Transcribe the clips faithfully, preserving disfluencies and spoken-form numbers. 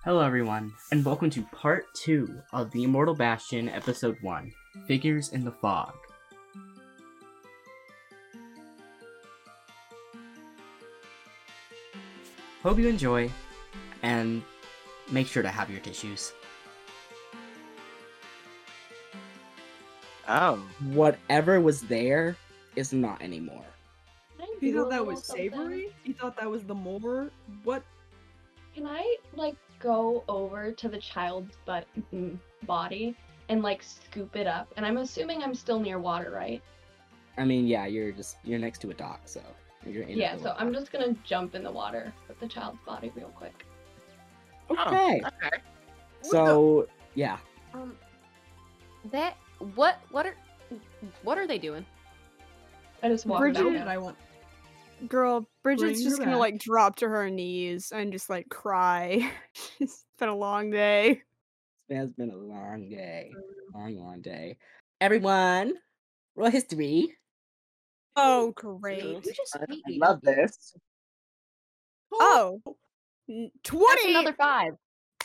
Hello everyone, and welcome to part two of The Immortal Bastion, episode one, Figures in the Fog. Hope you enjoy, and make sure to have your tissues. Oh. Whatever was there is not anymore. You thought that was savory? You thought that was the more? What? Can I, like, go over to the child's butt body and, like, scoop it up? And I'm assuming I'm still near water, right? I mean, yeah, you're just, you're next to a dock, so you're in Yeah, the so water. I'm just gonna jump in the water with the child's body real quick. Okay. Oh, okay. So, yeah. Um, that what what are what are they doing? I just walk Bridget, back did out. I want? Girl, Bridget's Bring just her gonna back. like drop to her knees and just like cry. It's been a long day. It has been a long day. Long, long day. Everyone, roll history. Oh, great. You just I hate me. love this. Oh, n- That's twenty. another five.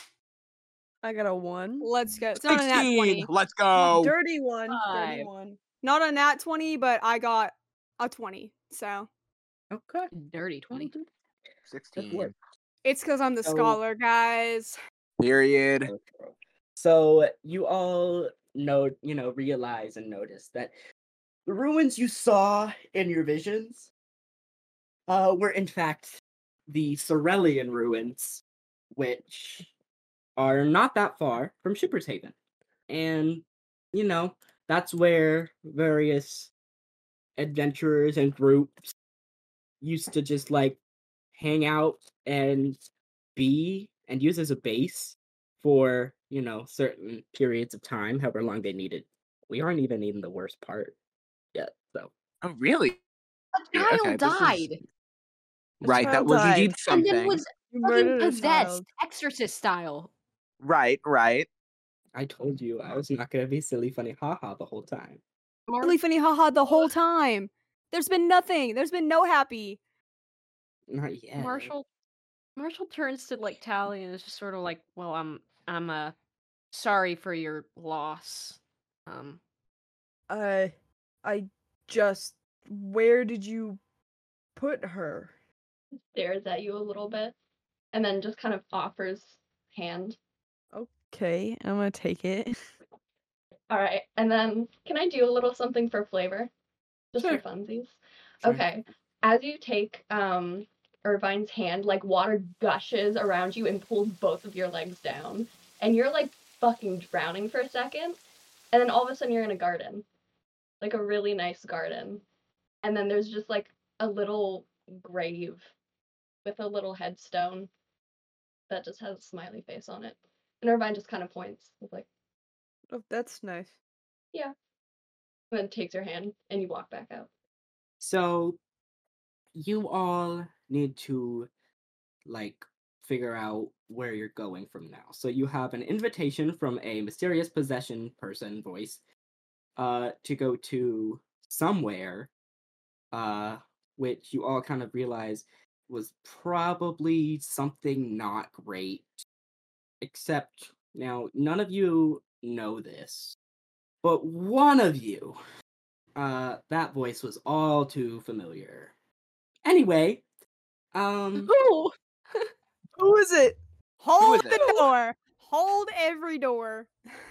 I got a one. Let's go. It's not a nat sixteen. twenty. Let's go. Dirty one. Five. Dirty one. Not a nat twenty, but I got a twenty. So Okay. Dirty twenty. Good sixteen. work. it's because I'm the So- scholar, guys. Period. So you all know, you know, realize and notice that the ruins you saw in your visions uh, were in fact the Sorelian ruins, which are not that far from Shipper's Haven. And, you know, that's where various adventurers and groups used to just like hang out and be and use as a base for, you know, certain periods of time, however long they needed. We aren't even in the worst part yet, so. Oh, really? A child Okay, this is- died Right, that child was died. indeed and something. then was You fucking murdered a possessed, child. exorcist style. Right, right. I told you I was not gonna be silly, funny, haha the whole time. Really funny, haha, the whole time. There's been nothing. There's been no happy. Not yet. Marshall Marshall turns to like Tally and is just sort of like, well, I'm I'm uh sorry for your loss. Um Uh, I just. Where did you put her? Stares at you a little bit, and then just kind of offers hand. Okay, I'm gonna take it. Alright, and then can I do a little something for flavor? Just Sure. for funsies? Sure. Okay. As you take um Irvine's hand, like water gushes around you and pulls both of your legs down. And you're like fucking drowning for a second. And then all of a sudden you're in a garden. Like a really nice garden. And then there's just like a little grave with a little headstone that just has a smiley face on it. And Irvine just kind of points. It's like, Oh, that's nice. and then takes your hand and you walk back out. So you all need to like figure out where you're going from now. So you have an invitation from a mysterious possession person voice uh to go to somewhere uh which you all kind of realize was probably something not great. Except now none of you know this. But one of you uh that voice was all too familiar. Anyway, um Ooh. Who is it? Hold is the it? door. Hold every door.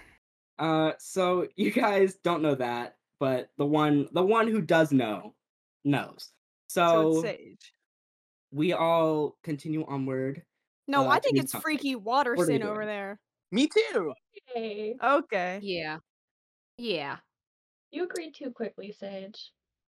uh so you guys don't know that, but the one the one who does know knows. So So, it's Sage. we all continue onward. No, Uh, I think doing it's something. freaky water What are you sin over doing? there. Me too. Hey, Okay. Yeah. Yeah. you agreed too quickly, Sage.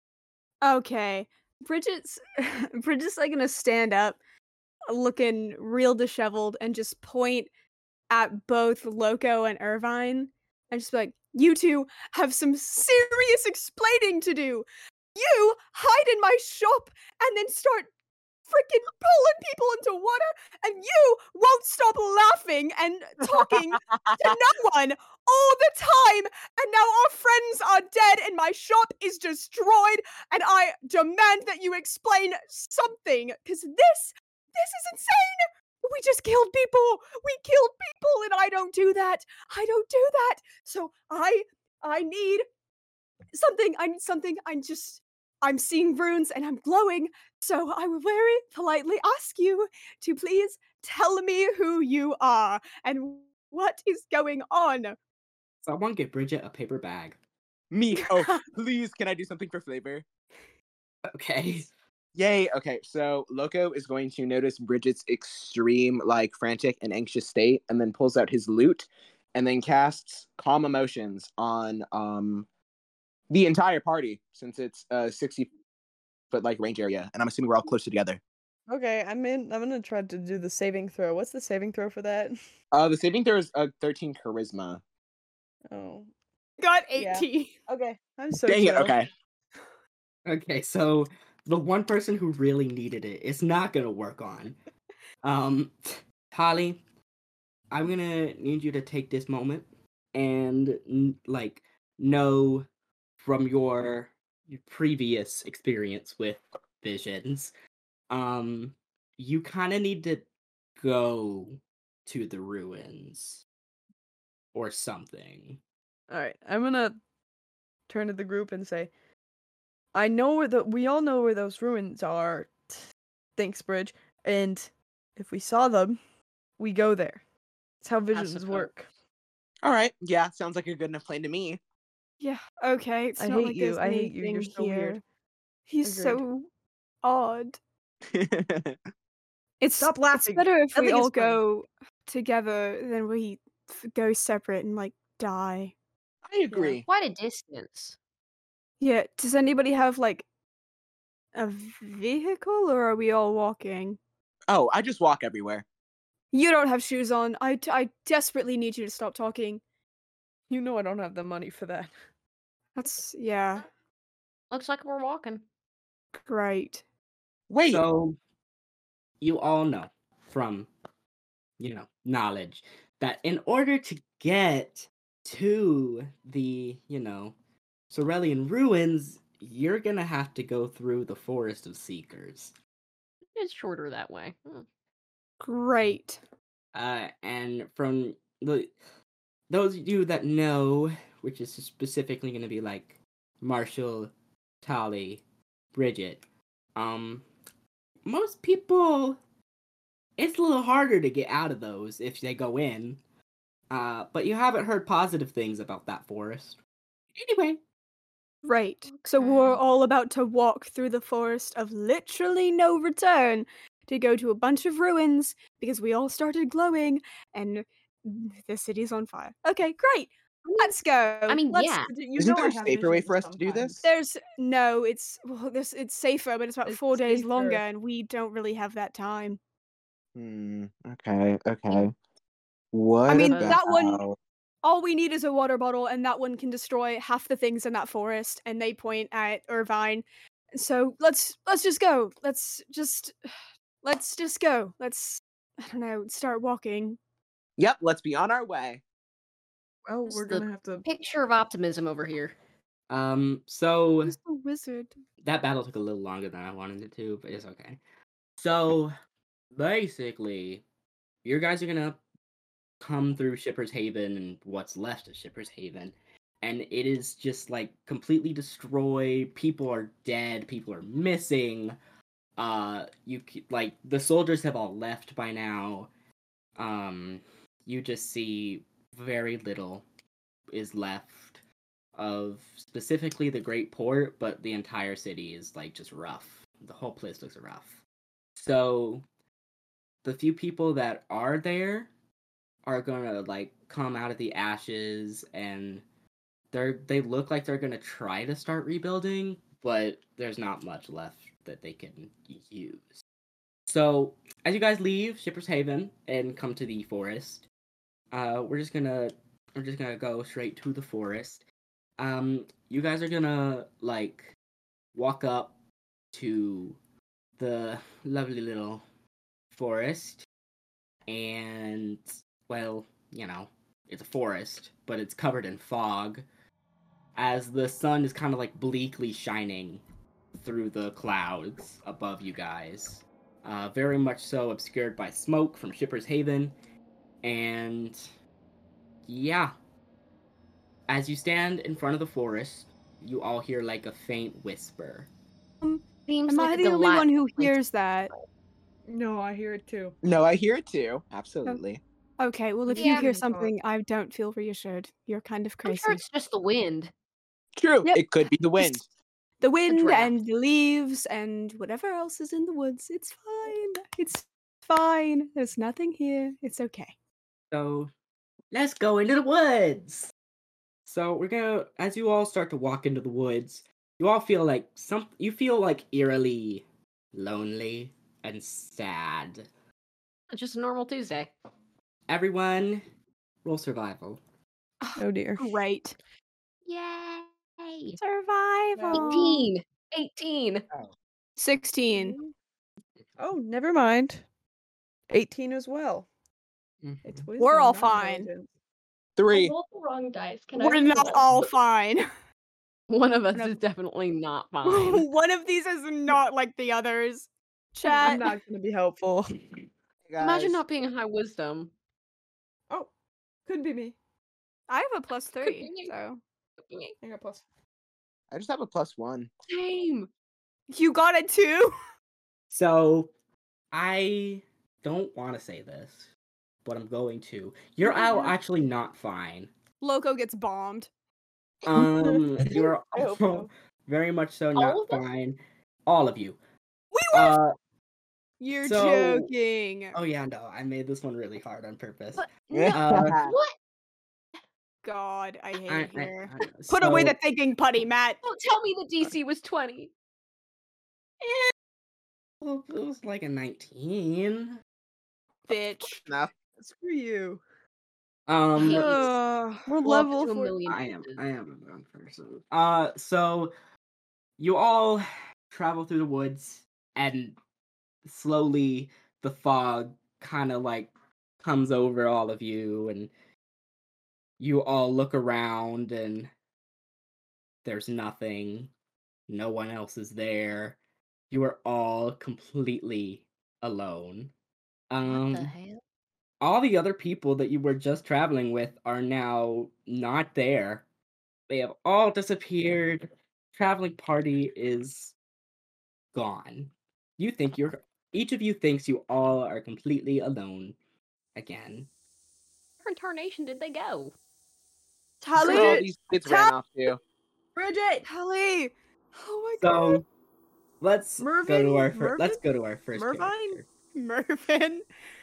Okay. Bridget's Bridget's like gonna stand up, looking real disheveled, and just point at both Loco and Irvine and just be like, you two have some serious explaining to do. You hide in my shop and then start freaking pulling people into water, and you won't stop laughing and talking to no one all the time, and now our friends are dead and my shop is destroyed, and I demand that you explain something, because this, this is insane! we just killed people. We killed people, and I don't do that. I don't do that. So I I need something. I need something. I'm just I'm seeing runes and I'm glowing. So I will very politely ask you to please tell me who you are and what is going on. Someone get Bridget a paper bag. Me. Oh, please, can I do something for flavor? Okay. Yay. Okay, so Loco is going to notice Bridget's extreme, like, frantic and anxious state, and then pulls out his lute, and then casts Calm Emotions on um the entire party, since it's a sixty foot like range area, and I'm assuming we're all close together. Okay, I'm in. I'm gonna try to do the saving throw. What's the saving throw for that? Uh, the saving throw is uh, thirteen charisma. Oh, Got Yeah. eighteen. okay. I'm so Dang it. chill. Okay. Okay, so the one person who really needed it is not gonna work on. Um, Holly, I'm gonna need you to take this moment and n- like know from your, your previous experience with visions, um, you kind of need to go to the ruins or something. All right, I'm gonna turn to the group and say, I know where the we all know where those ruins are. Thanks, Bridge. And if we saw them, we go there. It's how visions suppose. work. All right. Yeah, sounds like a good enough plan to me. Yeah, okay. It's I not hate like you, there's I hate you, you're anything so weird. here. He's Agreed. so odd. It's Stop It's laughing. better if we Nothing is all funny. go together than we f- go separate and like die. I agree. Quite a distance. Yeah. Does anybody have like a vehicle, or are we all walking? Oh, I just walk everywhere. You don't have shoes on. I, t- I desperately need you to stop talking. You know I don't have the money for that. That's yeah, Looks like we're walking. great. Wait. So, you all know from, you know, knowledge that in order to get to the, you know, Sorelian ruins, you're gonna have to go through the Forest of Seekers. It's shorter that way. Hmm. Great. Uh, and from the those of you that know, which is specifically gonna be like Marshall, Tali, Bridget, um, most people, it's a little harder to get out of those if they go in. Uh, but you haven't heard positive things about that forest. Anyway, Right. So we're Okay. all about to walk through the forest of literally no return to go to a bunch of ruins because we all started glowing and the city's on fire. Okay, great. Let's go. I mean, Let's yeah. You Isn't know there I a have safer way visions for us to do sometimes. this? There's no, it's well, this it's safer, but it's about It's four days longer, safer. and we don't really have that time. Hmm. Okay. Okay. What I mean, about? that one, all we need is a water bottle, and that one can destroy half the things in that forest. And they point at Irvine. So let's let's just go. Let's just let's just go. Let's I don't know. Start walking. Yep. Let's be on our way. Well, Just we're the gonna have to. Picture of optimism over here. um, so Who's the wizard? that battle took a little longer than I wanted it to, but it's okay. So basically, you guys are gonna come through Shipper's Haven and what's left of Shipper's Haven, and it is just like completely destroyed. People are dead. People are missing. Uh, you c- like the soldiers have all left by now. Um, you just see very little is left of specifically the Great Port, but the entire city is like just rough. The whole place looks rough. So the few people that are there are gonna like come out of the ashes, and they're they look like they're gonna try to start rebuilding, but there's not much left that they can use. So as you guys leave Shipper's Haven and come to the forest, uh, we're just gonna we're just gonna go straight to the forest. Um, you guys are gonna like walk up to the lovely little forest, and well, you know, it's a forest, but it's covered in fog, as the sun is kind of like bleakly shining through the clouds above you guys. uh, very much so obscured by smoke from Shipper's Haven. And yeah, as you stand in front of the forest, you all hear like a faint whisper. Seems Am like I a the only one who delightful place hears to that? No, I hear it too. No, I hear it too. Absolutely. Okay, well, if you Yeah. hear Didn't call it- something, I don't feel reassured. You're kind of I'm crazy. sure it's just the wind. True. Yep. It could be the wind. Just the wind draft. and the leaves and whatever else is in the woods. It's fine. It's fine. There's nothing here. It's okay. So let's go into the woods. So we're gonna, as you all start to walk into the woods, you all feel like some, you feel like eerily lonely and sad. It's just a normal Tuesday. Everyone, roll survival. Oh dear. Great. Yay! Survival. eighteen. eighteen. sixteen. Oh, never mind. eighteen as well. It's Mhm. wisdom, We're all not fine. intelligence. I Three. rolled the wrong dice. Can I We're roll not it? all fine. One of us No. is definitely not fine. One of these is not like the others. I'm Chat. not gonna be helpful. Hey, Imagine guys. not being high wisdom. Oh, could be me. I have a plus Could three, be you. so I got plus. I just have a plus one. Same. you got it too. So I don't want to say this, but I'm going to. You're all actually not fine. Loco gets bombed. Um, you're I hope all so. very much so All not of us? fine. All of you. We were. Uh, You're so- joking. oh yeah, no, I made this one really hard on purpose. But Uh, what? God, I hate I, it I- here. I- Put away so- the thinking putty, Matt. Don't tell me the D C was twenty. Well, it was like a nineteen. Bitch. Enough. Screw you. Um, Hate Uh, we're Blow up level to a four. million I am. pieces. I am a grown person. Uh, so you all travel through the woods, and slowly the fog kind of like comes over all of you, and you all look around, and there's nothing. No one else is there. You are all completely alone. Um, What the hell? all the other people that you were just traveling with are now not there. They have all disappeared. Traveling party is gone. You think you're each of you thinks you all are completely alone again. Where in tarnation did they go? Where all Tally. these kids Tell- ran off to. Bridget. Tally. Oh my god. So let's go Mervyn? to our fir- let's Mervyn? go to our first Mervine? character. Mervyn.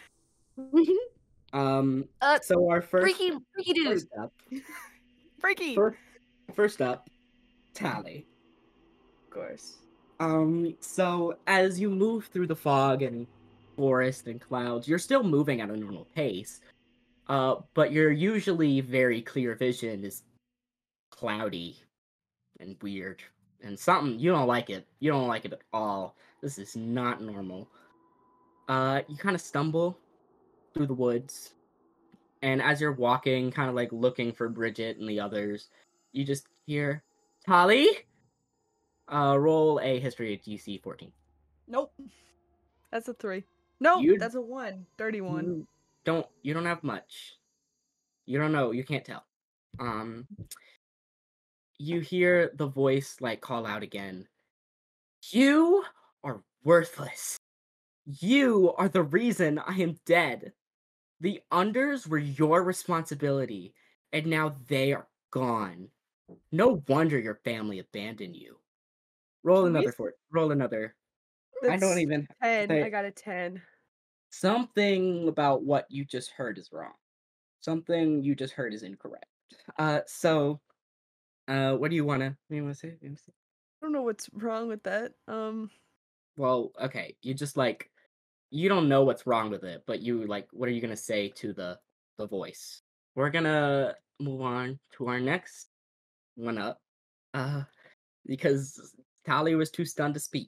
Um Uh, so our first freaky, freaky dude. first up Freaky. first, first up Tally. Of course. Um, so as you move through the fog and forest and clouds, you're still moving at a normal pace. Uh, but your usually very clear vision is cloudy and weird. And something, you don't like it. You don't like it at all. This is not normal. Uh, you kind of stumble through the woods. And as you're walking, kind of like looking for Bridget and the others, you just hear, Tally? Uh, roll a history at G C fourteen. Nope. That's a three. No, You'd- that's a one. thirty-one. You don't you don't have much. You don't know, you can't tell. Um you hear the voice like call out again. You are worthless. You are the reason I am dead. The unders were your responsibility, and now they are gone. No wonder your family abandoned you. Roll Can we another s- for roll another. I don't That's even ten. say- I got a ten. Something about what you just heard is wrong. Something you just heard is incorrect. Uh, so, uh, what do you wanna? What do you wanna say? What do you wanna say? I don't know what's wrong with that. Um, Well, okay, you just like, you don't know what's wrong with it, but you like, what are you gonna say to the the voice? We're gonna move on to our next one up, uh, because Tally was too stunned to speak.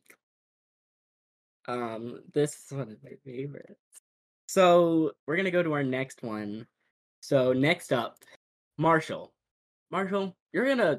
Um, this is one of my favorites. So we're gonna go to our next one. So next up, Marshall. Marshall, you're gonna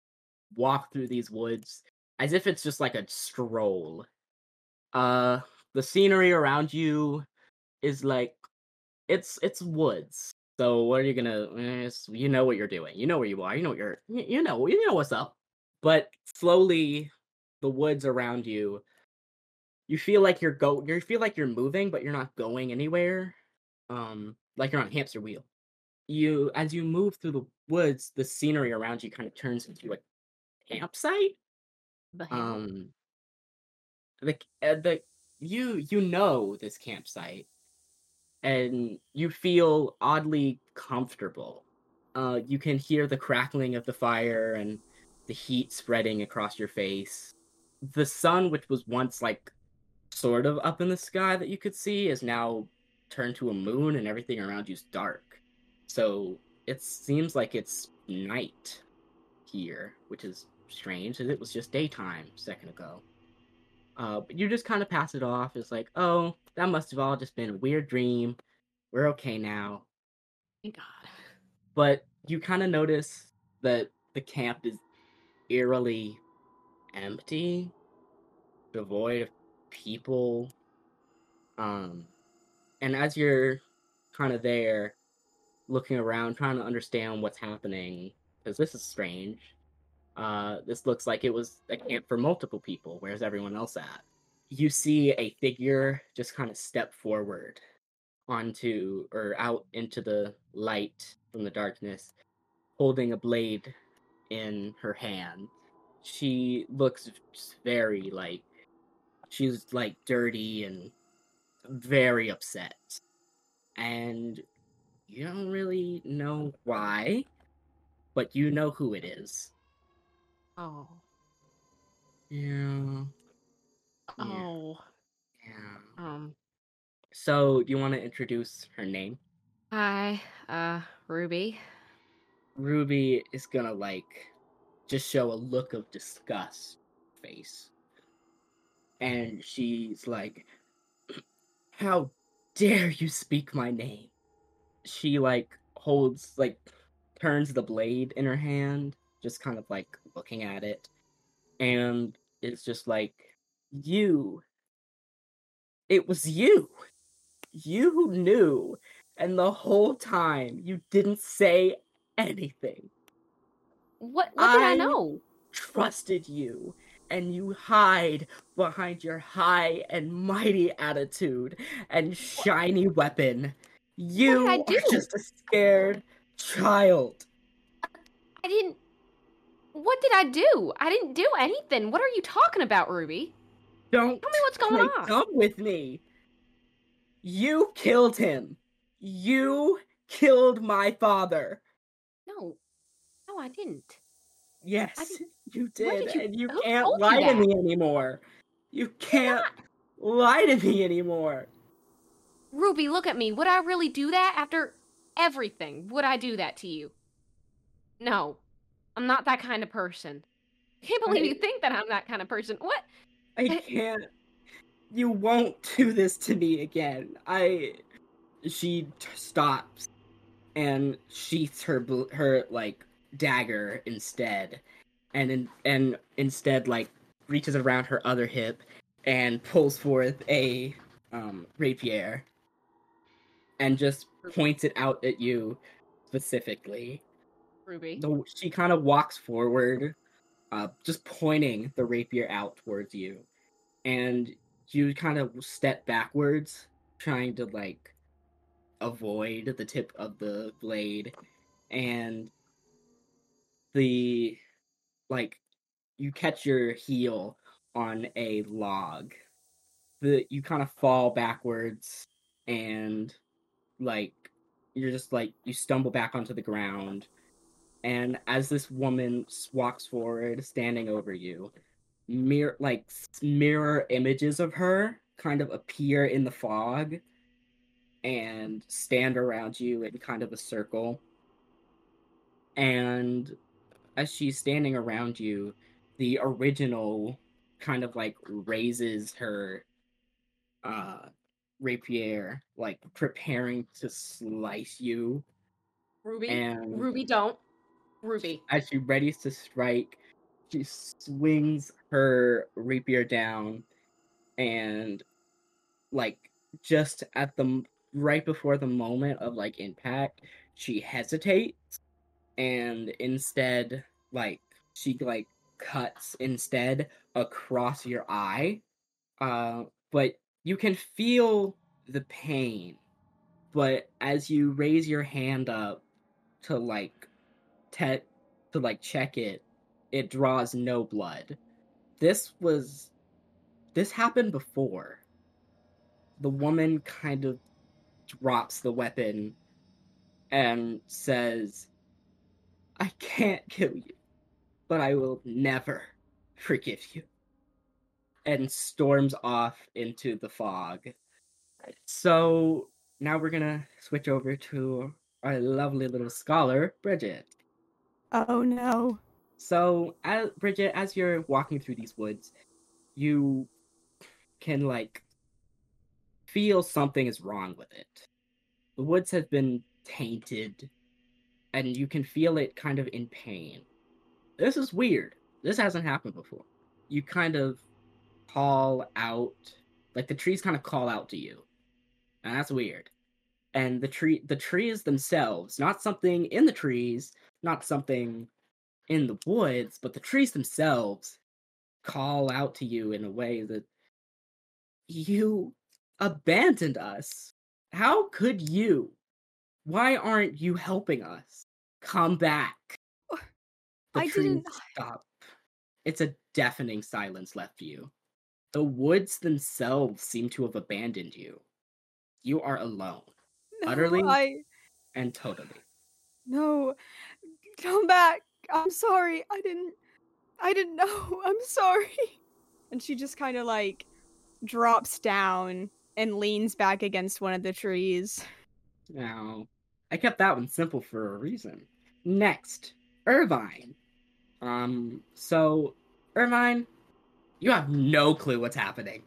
walk through these woods as if it's just like a stroll. Uh, the scenery around you is like it's it's woods. So what are you gonna? eh, it's- You know what you're doing. You know where you are. You know what you're. You you know. You know what's up. But slowly, the woods around you, you feel like you're go. You feel like you're moving, but you're not going anywhere. Um, like you're on a hamster wheel. You as you move through the woods, the scenery around you kind of turns into a campsite. The hell? Um, the uh, the you you know this campsite, and you feel oddly comfortable. Uh, you can hear the crackling of the fire and the heat spreading across your face. The sun, which was once like sort of up in the sky that you could see, is now turned to a moon, and everything around you's dark. So it seems like it's night here, which is strange, as it was just daytime a second ago. Uh, but you just kind of pass it off as like, oh, that must have all just been a weird dream. We're okay now. Thank God. But you kind of notice that the camp is eerily empty, devoid of people. Um, and as you're kind of there, looking around, trying to understand what's happening, because this is strange. Uh, this looks like it was a camp for multiple people. Where's everyone else at? You see a figure just kind of step forward onto or out into the light from the darkness, holding a blade in her hand. She looks very like she's like dirty and very upset. And you don't really know why, but you know who it is. Oh. Yeah. Yeah. Oh. Yeah. Um. So, do you want to introduce her name? Hi, uh, Ruby. Ruby is gonna like just show a look of disgust on her face. And she's like, how dare you speak my name? She like holds like turns the blade in her hand, just kind of like looking at it, and it's just like, you it was you. You knew, and the whole time you didn't say anything. What? What did I I know? trusted you, and you hide behind your high and mighty attitude and shiny weapon. You I are do? just a scared child. I didn't. What did I do? I didn't do anything. What are you talking about, Ruby? Don't Tell me what's going play on. dumb with me. You killed him. You killed my father. No, no, I didn't. Yes, didn't- you Where did, did you- and you who can't told you lie to that? me anymore. You can't lie to me anymore. Ruby, look at me. Would I really do that after everything? Would I do that to you? No, I'm not that kind of person. I can't believe I- you think that I'm that kind of person. What? I I- can't. You won't do this to me again. I. She t- stops and sheaths her bl- her like dagger instead, and in- and instead like reaches around her other hip and pulls forth a um, rapier and just points it out at you specifically. Ruby. The, she kind of walks forward, uh, just pointing the rapier out towards you, and you kind of step backwards, trying to like avoid the tip of the blade, and the like you catch your heel on a log. The you kind of fall backwards, and like you're just like you stumble back onto the ground. And as this woman walks forward, standing over you, mirror like mirror images of her kind of appear in the fog and stand around you in kind of a circle. And as she's standing around you, the original kind of like raises her uh rapier, like preparing to slice you. Ruby. And Ruby, don't. Ruby. as she readies to strike, she swings her rapier down, and like just at the m- right before the moment of like impact, she hesitates and instead like she like cuts instead across your eye. Uh, but you can feel the pain. But as you raise your hand up to like te- to like check it, it draws no blood. This was this happened before. The woman kind of drops the weapon and says, I can't kill you, but I will never forgive you. And storms off into the fog. So now we're gonna switch over to our lovely little scholar, Bridget. Oh no. So, as Bridget, as you're walking through these woods, you can like feel something is wrong with it. The woods have been tainted, and you can feel it kind of in pain. This is weird. This hasn't happened before. You kind of call out, like the trees kind of call out to you, and that's weird. And the tree, the trees themselves, not something in the trees, not something in the woods, but the trees themselves call out to you in a way that you abandoned us. How could you? Why aren't you helping us? Come back. The I trees didn't. stop. It's a deafening silence left you. The woods themselves seem to have abandoned you. You are alone, No, utterly I. and totally. No. Come back. I'm sorry. I didn't. I didn't know. I'm sorry. And she just kind of like drops down and leans back against one of the trees. Now, I kept that one simple for a reason. Next, Irvine. Um, so, Irvine, you have no clue what's happening.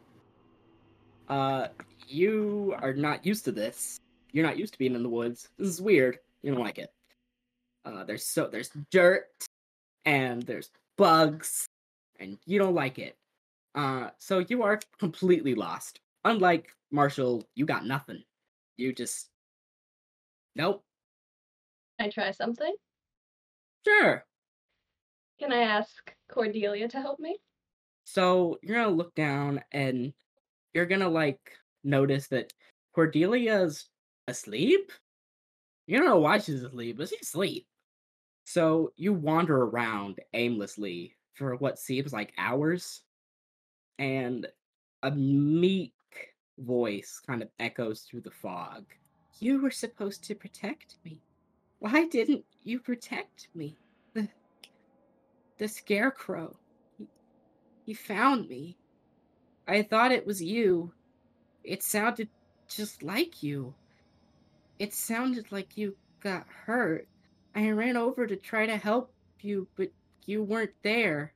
Uh, you are not used to this. You're not used to being in the woods. This is weird. You don't like it. Uh, there's so there's dirt and there's bugs, and you don't like it. Uh, so you are completely lost. Unlike Marshall, you got nothing. You just nope. Can I try something? Sure. Can I ask Cordelia to help me? So you're gonna look down and you're gonna like notice that Cordelia's asleep. You don't know why she's asleep, but she's asleep. So you wander around aimlessly for what seems like hours, and a meek voice kind of echoes through the fog. You were supposed to protect me. Why didn't you protect me? The, the scarecrow. He, he found me. I thought it was you. It sounded just like you. It sounded like you got hurt. I ran over to try to help you, but you weren't there.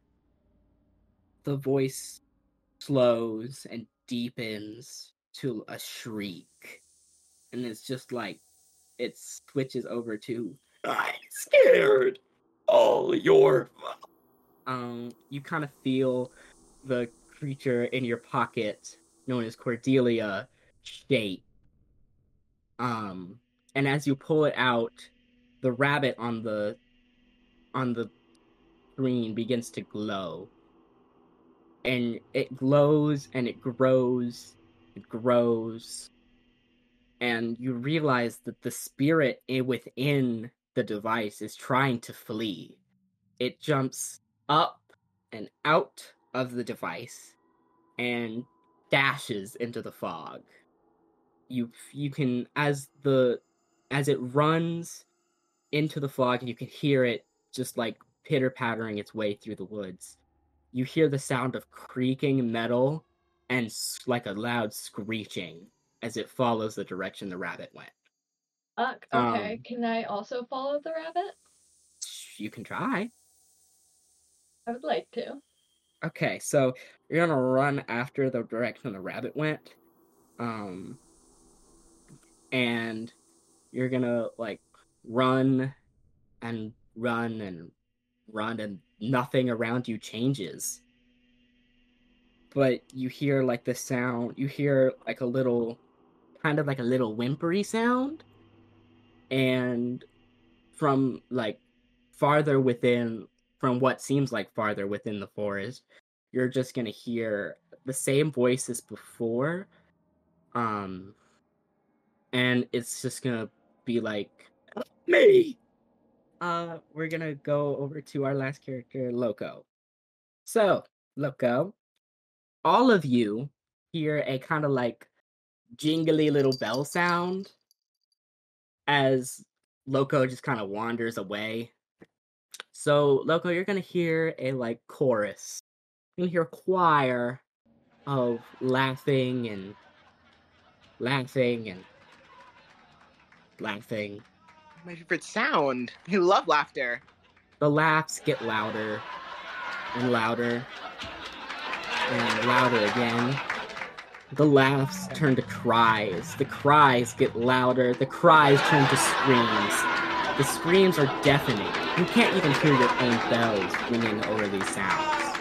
The voice slows and deepens to a shriek. And it's just like it switches over to I'm scared. All your fault. Um, you kind of feel the creature in your pocket, known as Cordelia, shake. Um, and as you pull it out, the rabbit on the on the screen begins to glow. And it glows and it grows, it grows, and you realize that the spirit within the device is trying to flee. It jumps up and out of the device and dashes into the fog. You you can as the as it runs into the fog, you can hear it just like pitter pattering its way through the woods. You hear the sound of creaking metal and like a loud screeching as it follows the direction the rabbit went. Fuck, okay. Um, Can I also follow the rabbit? You can try. I would like to. Okay, so you're gonna run after the direction the rabbit went. Um, and you're gonna like run and run and run and nothing around you changes. but you hear like the sound. You hear like a little, kind of like a little whimpery sound, and from like farther within, from what seems like farther within the forest, you're just gonna hear the same voice as before, um, and it's just gonna be like me. Uh, we're gonna go over to our last character, Loco. So, Loco, all of you hear a kind of like jingly little bell sound as Loco just kind of wanders away. So, Loco, you're gonna hear a like chorus. You're gonna hear a choir of laughing and laughing and laughing. My favorite sound. I love laughter. The laughs get louder and louder and louder again. The laughs turn to cries. The cries get louder. The cries turn to screams. The screams are deafening. You can't even hear your own bells ringing over these sounds.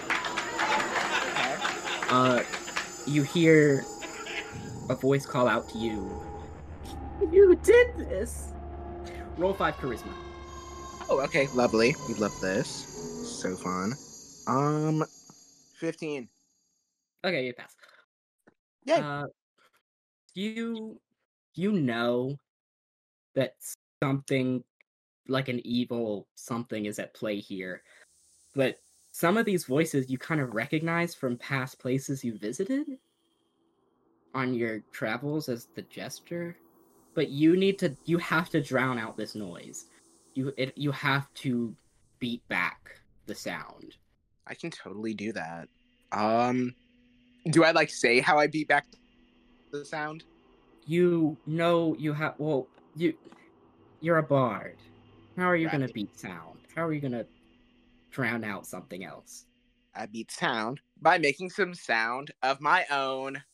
Uh, you hear a voice call out to you. You did this! Roll five charisma. Oh, okay, lovely. We love this. So fun. Um, fifteen. Okay, you pass. Yay. Uh, you you know that something like an evil something is at play here, but some of these voices you kind of recognize from past places you visited on your travels as the jester, but you need to you have to drown out this noise. You it, you have to beat back the sound. I can totally do that. Um, do I like say how I beat back the sound? You know you have well you you're a bard. How are you Right. gonna beat sound? How are you gonna drown out something else? I beat sound by making some sound of my own.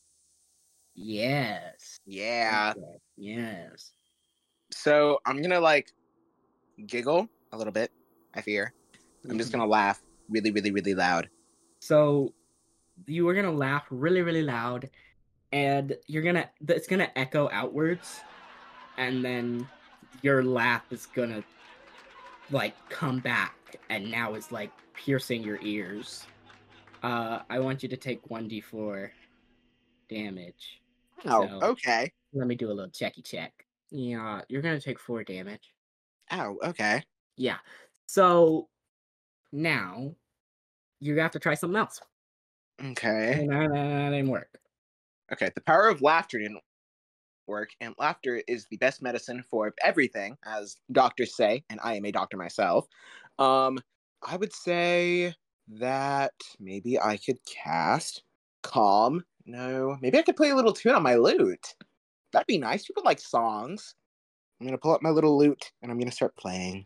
Yes. Yeah. Okay. Yes. So I'm gonna like giggle a little bit. I fear. I'm just Mhm. gonna laugh really, really, really loud. So you are gonna laugh really, really loud, and you're gonna it's gonna echo outwards, and then your laugh is gonna like come back, and now it's like piercing your ears. Uh, I want you to take one d four damage. Oh, So okay. let me do a little checky check. Yeah, you're gonna take four damage. Oh, okay. Yeah. So now you have to try something else. Okay. No, no, no, that didn't work. Okay. The power of laughter didn't work, and laughter is the best medicine for everything, as doctors say, and I am a doctor myself. Um, I would say that maybe I could cast Calm. No, maybe I could play a little tune on my lute. That'd be nice. People like songs. I'm gonna pull up my little lute and I'm gonna start playing.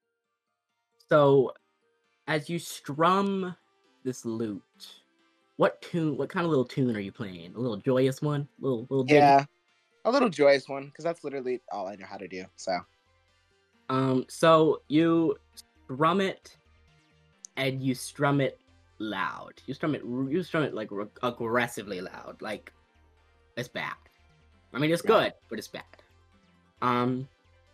So, as you strum this lute, what tune? What kind of little tune are you playing? A little joyous one, little little diggy? Yeah, a little joyous one, because that's literally all I know how to do. So, Um. So you strum it, and you strum it loud. You strum it. You strum it like re- aggressively loud. Like it's bad. I mean, it's Right. good, but it's bad. Um.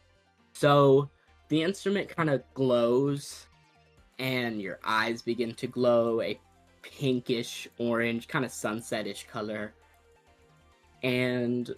So the instrument kind of glows, and your eyes begin to glow a pinkish orange, kind of sunsetish color, and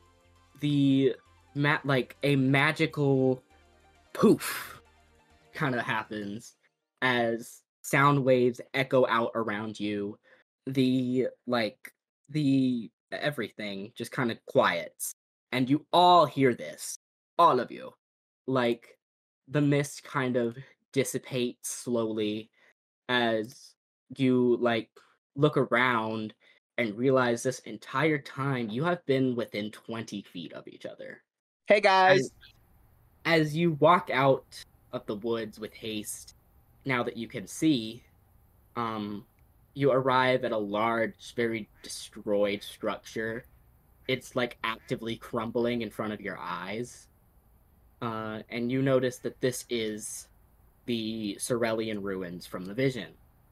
the mat like a magical poof kind of happens as sound waves echo out around you. The like the everything just kind of quiets, and you all hear this, all of you. Like the mist kind of dissipates slowly as you like look around and realize this entire time you have been within twenty feet of each other. hey guys. As, as you walk out of the woods with haste, now that you can see, um, you arrive at a large, very destroyed structure. It's like actively crumbling in front of your eyes. Uh, and you notice that this is the Cerelian ruins from the vision.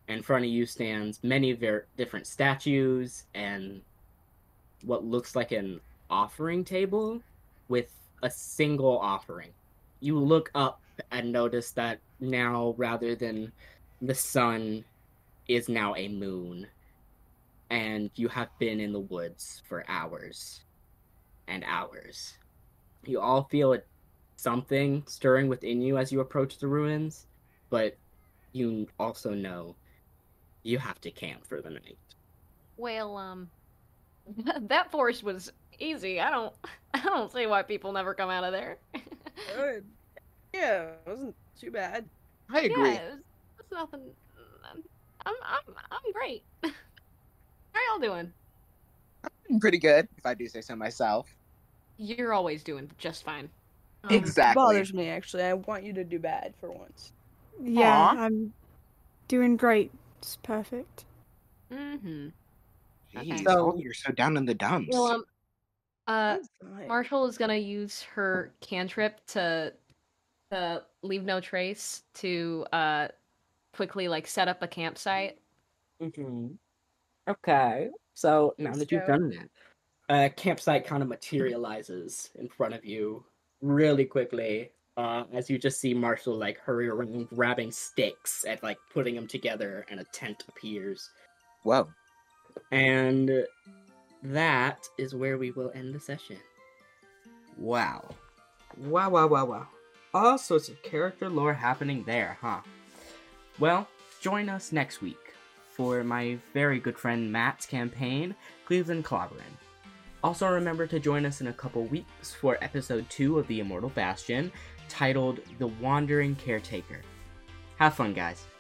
In front of you stands many ver- different statues and what looks like an offering table with a single offering. You look up and notice that now, rather than the sun, is now a moon. And you have been in the woods for hours and hours. You all feel it, something stirring within you as you approach the ruins, but you also know you have to camp for the night. Well, um, that forest was easy. I don't, I don't see why people never come out of there. Uh, yeah, it wasn't too bad. I agree. Yeah, it was, it's nothing. I'm, I'm, I'm great. How y'all doing? I'm pretty good, if I do say so myself. You're always doing just fine. Um, Exactly. It bothers me, actually. I want you to do bad for once. Yeah, Aw. I'm doing great. It's perfect. Mm-hmm. Jeez, So- oh, you're so down in the dumps. Well, um, uh, That's fine. Marshall is gonna use her cantrip to, to leave no trace to, uh, quickly, like, set up a campsite. Mm-hmm. Okay. So now Let's that you've go. done that, a campsite kind of materializes in front of you really quickly. Uh, as you just see Marshall like hurry around grabbing sticks and like putting them together, and a tent appears. Whoa. And that is where we will end the session. Wow. Wow, wow, wow, wow. All sorts of character lore happening there, huh? Well, join us next week for my very good friend Matt's campaign, Cleveland Clobberin. Also remember to join us in a couple weeks for episode two of The Immortal Bastion, titled The Wandering Caretaker. Have fun, guys.